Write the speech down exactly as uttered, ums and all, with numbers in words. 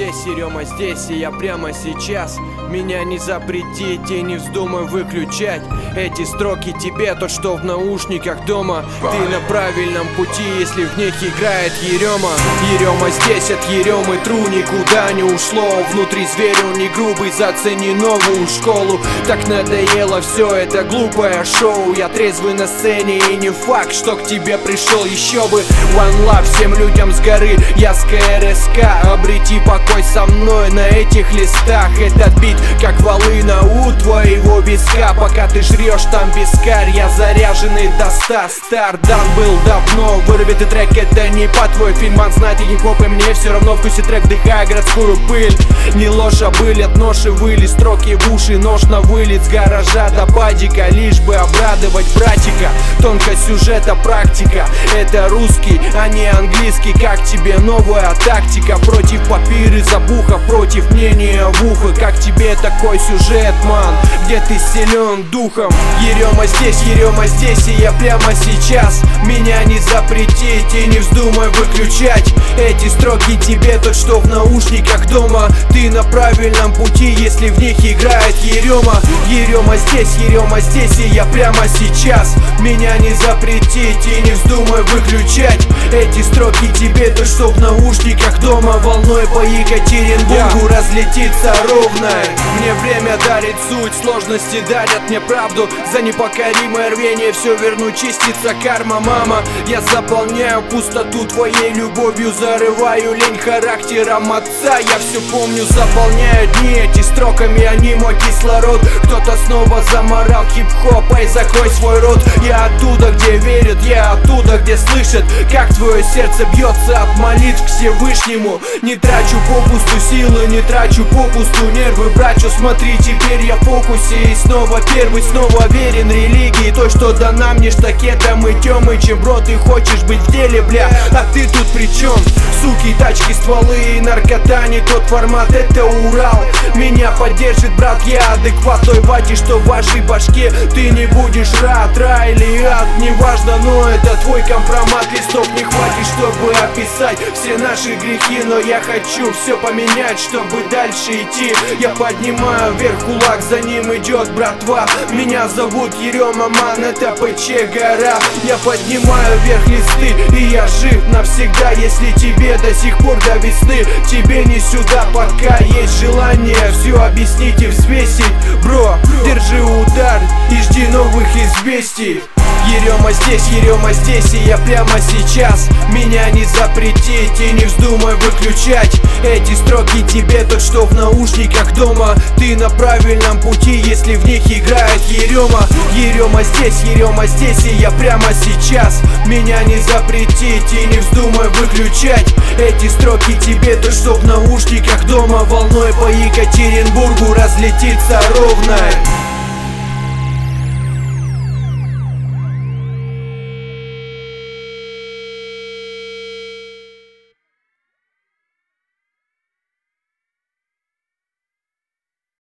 здесь, Ерема здесь, и я прямо сейчас. Меня не запретить и не вздумай выключать эти строки тебе, тот, что в наушниках дома. Ты на правильном пути, если в них играет Ерема. Ерема здесь, от Еремы тру никуда не ушло. Внутри зверь, он не грубый, зацени новую школу. Так надоело все это глупое шоу. Я трезвый на сцене и не факт, что к тебе пришел. Еще бы One Love всем людям с горы, я с КРСК. Обрети покой со мной на этих листах. Этот бит как волына у твоего виска. Пока ты жрешь там вискарь, я заряженный до ста. Стардан был давно, вырвет и трек, это не по твой фильм. Он знает и хип-хоп, и мне все равно вкусе трек, вдыхая городскую пыль. Не ложь, а быль, от ноши выли, строки в уши, нож на вылет с гаража до падика. Лишь бы обрадовать братика, тонкость сюжета практика. Это русский, а не английский. Как тебе новая тактика? Против папиры забуха, против мнения в ухо. Как тебе такой сюжет, ман? Где ты силен духом? Ерема здесь, Ерема здесь, и я прямо сейчас. Меня не запретить и не вздумай выключать эти строки тебе, тот, что в наушниках дома. Ты на правильном пути, если в них играет Ерема. Ерема здесь, Ерема здесь, и я прямо сейчас. Меня не запретить и не вздумай выключать эти строки тебе, тот, что в наушниках дома. Волной по Екатеринбургу разлетится ровно. Мне время дарит суть, сложности дарят мне правду. За непокоримое рвение все верну, чистится карма, мама. Я заполняю пустоту твоей любовью, зарываю лень характером отца. Я все помню, заполняю дни эти строками, они мой кислород. Кто-то снова заморал хип-хопа, закрой свой рот. Я оттуда, где верят, я оттуда, где слышат, как твое сердце бьется от молитв к Всевышнему. Не трачу попусту силы, не трачу попусту нервы, братчу, смотри, теперь я в фокусе. И снова первый, снова верен религии, той, что дана мне штакетом и темой. Чем, бро, ты хочешь быть в деле, бля, а ты тут при чем? Суки, тачки, стволы и наркота, не тот формат, это Урал. Меня поддержит, брат, я адекват той вати, что в вашей башке. Ты не будешь рад, рай или ад, неважно, но это твой компромат. Листов не хватит, чтобы описать все наши грехи, но я хочу все поменять, чтобы дальше идти. Я поднимаю вверх кулак, за ним идет братва. Меня зовут Ерема, ман, это ПЧ гора. Я поднимаю вверх листы, и я жив навсегда. Если тебе до сих пор до весны, тебе не сюда, пока есть желание все объяснить и взвесить. Бро, держи удар и жди новых известий. Ерема здесь, Ерема здесь, и я прямо сейчас. Меня не запретить и не вздумай выключать эти строки тебе, тот, что в наушниках дома. Ты на правильном пути, если в них играет Ерема. Ерема здесь, Ерема здесь, и я прямо сейчас. Меня не запретить и не вздумай выключать эти строки тебе, тот, что в наушниках дома. Волной по Екатеринбургу разлетится ровно.